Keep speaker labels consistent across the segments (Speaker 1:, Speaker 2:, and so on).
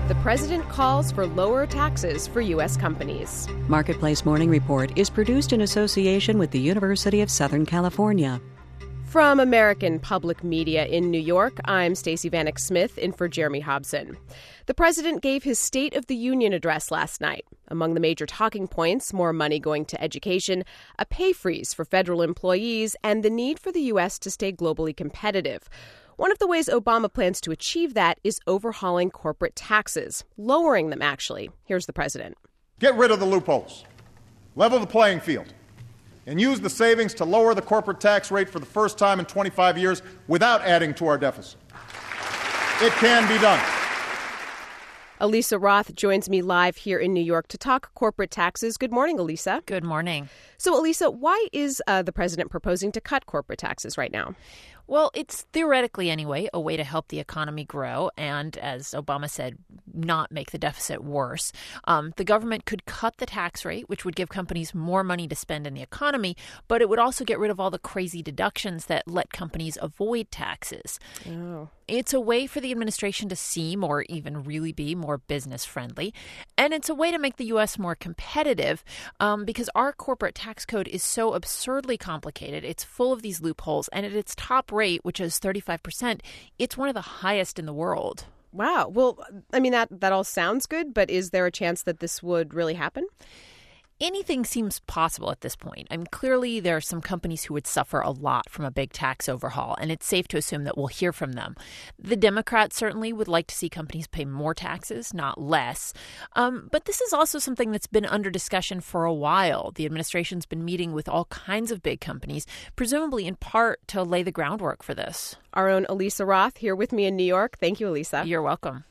Speaker 1: The president calls for lower taxes for U.S. companies.
Speaker 2: Marketplace Morning Report is produced in association with the University of Southern California.
Speaker 1: From American Public Media in New York, I'm Stacey Vanek Smith in for Jeremy Hobson. The president gave his State of the Union address last night. Among the major talking points, more money going to education, a pay freeze for federal employees, and the need for the U.S. to stay globally competitive. One of the ways Obama plans to achieve that is overhauling corporate taxes, lowering them, actually. Here's the president.
Speaker 3: Get rid of the loopholes, level the playing field, and use the savings to lower the corporate tax rate for the first time in 25 years without adding to our deficit. It can be done.
Speaker 1: Elisa Roth joins me live here in New York to talk corporate taxes. Good morning, Elisa.
Speaker 4: Good morning.
Speaker 1: So, Elisa, why is the president proposing to cut corporate taxes right now?
Speaker 4: Well, it's theoretically, anyway, a way to help the economy grow and, as Obama said, not make the deficit worse. The government could cut the tax rate, which would give companies more money to spend in the economy, but it would also get rid of all the crazy deductions that let companies avoid taxes.
Speaker 1: Oh.
Speaker 4: It's a way for the administration to seem, or even really be, more business-friendly. And it's a way to make the U.S. more competitive because our corporate tax code is so absurdly complicated. It's full of these loopholes. And at its top rate, which is 35%, it's one of the highest in the world.
Speaker 1: Wow. Well, I mean, that all sounds good, but is there a chance that this would really happen?
Speaker 4: Anything seems possible at this point. I mean, clearly there are some companies who would suffer a lot from a big tax overhaul, and it's safe to assume that we'll hear from them. The Democrats certainly would like to see companies pay more taxes, not less. But this is also something that's been under discussion for a while. The administration's been meeting with all kinds of big companies, presumably in part to lay the groundwork for this.
Speaker 1: Our own Elisa Roth here with me in New York. Thank you, Elisa.
Speaker 4: You're welcome.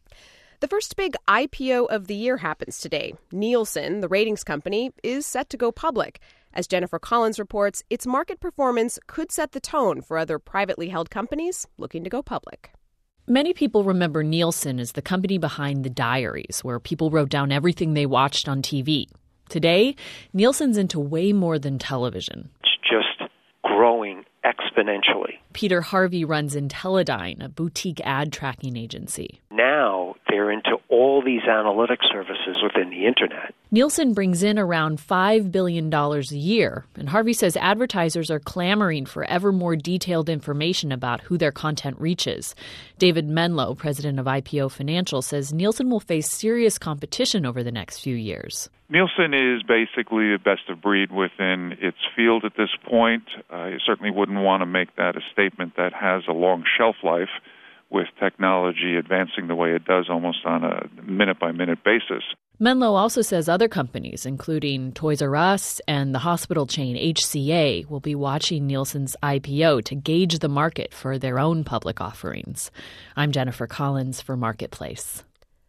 Speaker 1: The first big IPO of the year happens today. Nielsen, the ratings company, is set to go public. As Jennifer Collins reports, its market performance could set the tone for other privately held companies looking to go public.
Speaker 5: Many people remember Nielsen as the company behind The Diaries, where people wrote down everything they watched on TV. Today, Nielsen's into way more than television.
Speaker 6: It's just growing exponentially.
Speaker 5: Peter Harvey runs Intellidyne, a boutique ad tracking agency.
Speaker 6: Now they're into all these analytic services within the internet.
Speaker 5: Nielsen brings in around $5 billion a year, and Harvey says advertisers are clamoring for ever more detailed information about who their content reaches. David Menlo, president of IPO Financial, says Nielsen will face serious competition over the next few years.
Speaker 7: Nielsen is basically the best of breed within its field at this point. You certainly wouldn't want to make that a statement that has a long shelf life with technology advancing the way it does almost on a minute-by-minute basis.
Speaker 5: Menlo also says other companies, including Toys R Us and the hospital chain HCA, will be watching Nielsen's IPO to gauge the market for their own public offerings. I'm Jennifer Collins for Marketplace.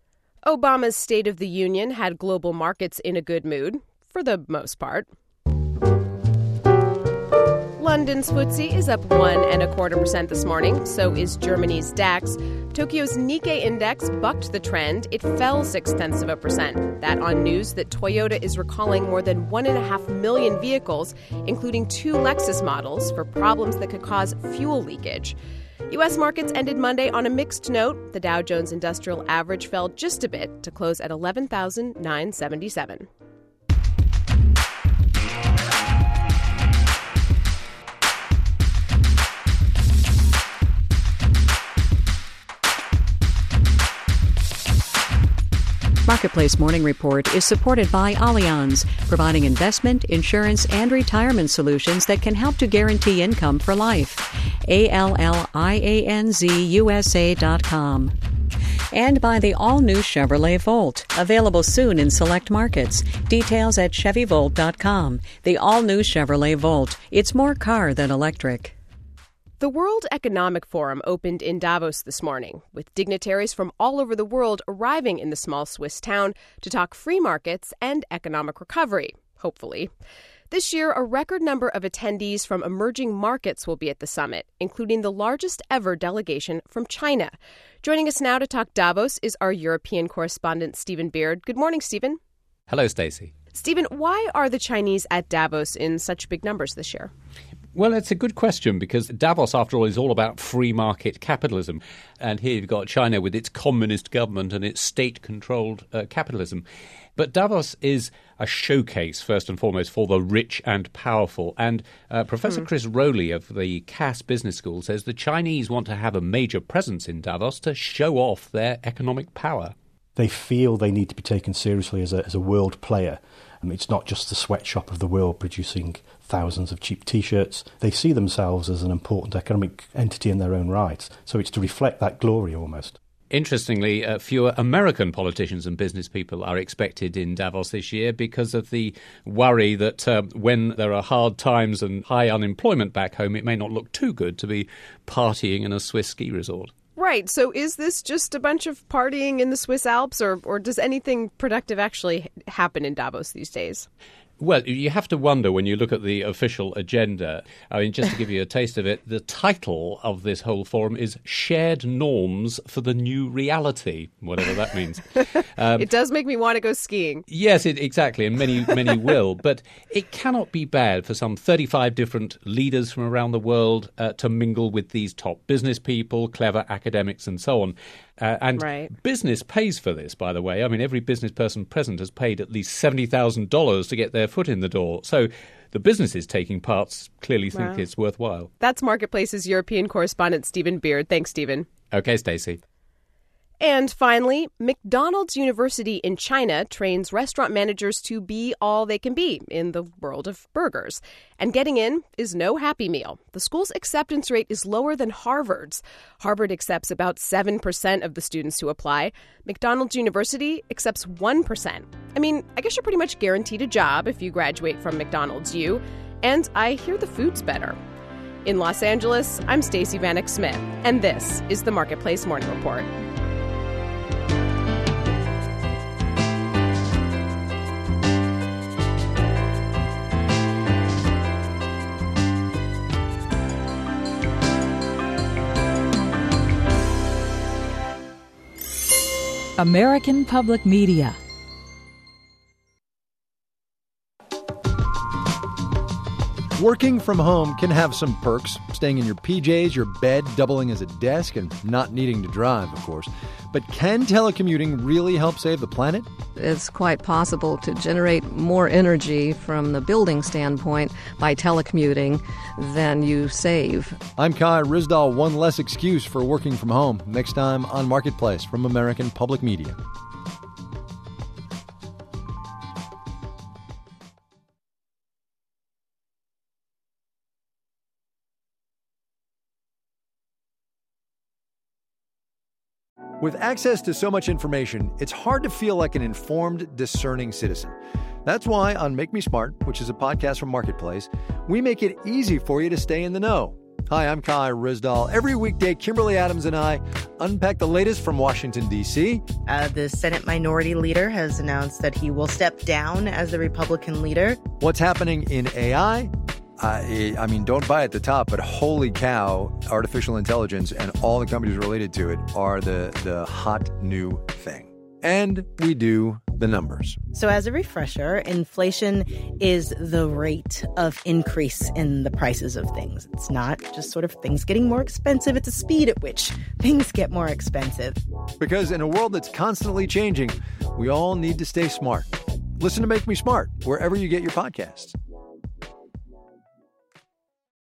Speaker 1: Obama's State of the Union had global markets in a good mood, for the most part. London's FTSE is up 1.25% this morning. So is Germany's DAX. Tokyo's Nikkei index bucked the trend. It fell 0.6%. That on news that Toyota is recalling more than 1.5 million vehicles, including 2 Lexus models, for problems that could cause fuel leakage. U.S. markets ended Monday on a mixed note. The Dow Jones Industrial Average fell just a bit to close at 11,977.
Speaker 2: Marketplace Morning Report is supported by Allianz, providing investment, insurance, and retirement solutions that can help to guarantee income for life. ALLIANZUSA.com. And by the all-new Chevrolet Volt, available soon in select markets. Details at ChevyVolt.com. The all-new Chevrolet Volt. It's more car than electric.
Speaker 1: The World Economic Forum opened in Davos this morning, with dignitaries from all over the world arriving in the small Swiss town to talk free markets and economic recovery, hopefully. This year, a record number of attendees from emerging markets will be at the summit, including the largest ever delegation from China. Joining us now to talk Davos is our European correspondent, Stephen Beard. Good morning, Stephen.
Speaker 8: Hello, Stacey.
Speaker 1: Stephen, why are the Chinese at Davos in such big numbers this year?
Speaker 8: Well, it's a good question because Davos, after all, is all about free market capitalism. And here you've got China with its communist government and its state-controlled capitalism. But Davos is a showcase, first and foremost, for the rich and powerful. And Professor Chris Rowley of the Cass Business School says the Chinese want to have a major presence in Davos to show off their economic power.
Speaker 9: They feel they need to be taken seriously as a world player. It's not just the sweatshop of the world producing thousands of cheap T-shirts. They see themselves as an important economic entity in their own right. So it's to reflect that glory almost.
Speaker 8: Interestingly, fewer American politicians and business people are expected in Davos this year because of the worry that when there are hard times and high unemployment back home, it may not look too good to be partying in a Swiss ski resort.
Speaker 1: Right. So is this just a bunch of partying in the Swiss Alps, or does anything productive actually happen in Davos these days?
Speaker 8: Well, you have to wonder when you look at the official agenda. I mean, just to give you a taste of it, the title of this whole forum is Shared Norms for the New Reality, whatever that means.
Speaker 1: It does make me want to go skiing.
Speaker 8: Yes, exactly, and many will. But it cannot be bad for some 35 different leaders from around the world to mingle with these top business people, clever academics and so on. And business pays for this, by the way. I mean, every business person present has paid at least $70,000 to get their foot in the door. So the businesses taking parts clearly think it's worthwhile.
Speaker 1: That's Marketplace's European correspondent, Stephen Beard. Thanks, Stephen.
Speaker 8: Okay, Stacey.
Speaker 1: And finally, McDonald's University in China trains restaurant managers to be all they can be in the world of burgers. And getting in is no happy meal. The school's acceptance rate is lower than Harvard's. Harvard accepts about 7% of the students who apply. McDonald's University accepts 1%. I mean, I guess you're pretty much guaranteed a job if you graduate from McDonald's U. And I hear the food's better. In Los Angeles, I'm Stacey Vanek Smith, and this is the Marketplace Morning Report.
Speaker 10: American Public Media.
Speaker 11: Working from home can have some perks. Staying in your PJs, your bed, doubling as a desk, and not needing to drive, of course. But can telecommuting really help save the planet?
Speaker 12: It's quite possible to generate more energy from the building standpoint by telecommuting than you save.
Speaker 11: I'm Kai Ryssdal. One less excuse for working from home. Next time on Marketplace from American Public Media. With access to so much information, it's hard to feel like an informed, discerning citizen. That's why on Make Me Smart, which is a podcast from Marketplace, we make it easy for you to stay in the know. Hi, I'm Kai Ryssdal. Every weekday, Kimberly Adams and I unpack the latest from Washington, D.C.
Speaker 13: The Senate Minority Leader has announced that he will step down as the Republican leader.
Speaker 11: What's happening in AI? I mean, don't buy at the top, but holy cow, artificial intelligence and all the companies related to it are the hot new thing. And we do the numbers.
Speaker 13: So as a refresher, inflation is the rate of increase in the prices of things. It's not just sort of things getting more expensive. It's the speed at which things get more expensive.
Speaker 11: Because in a world that's constantly changing, we all need to stay smart. Listen to Make Me Smart wherever you get your podcasts.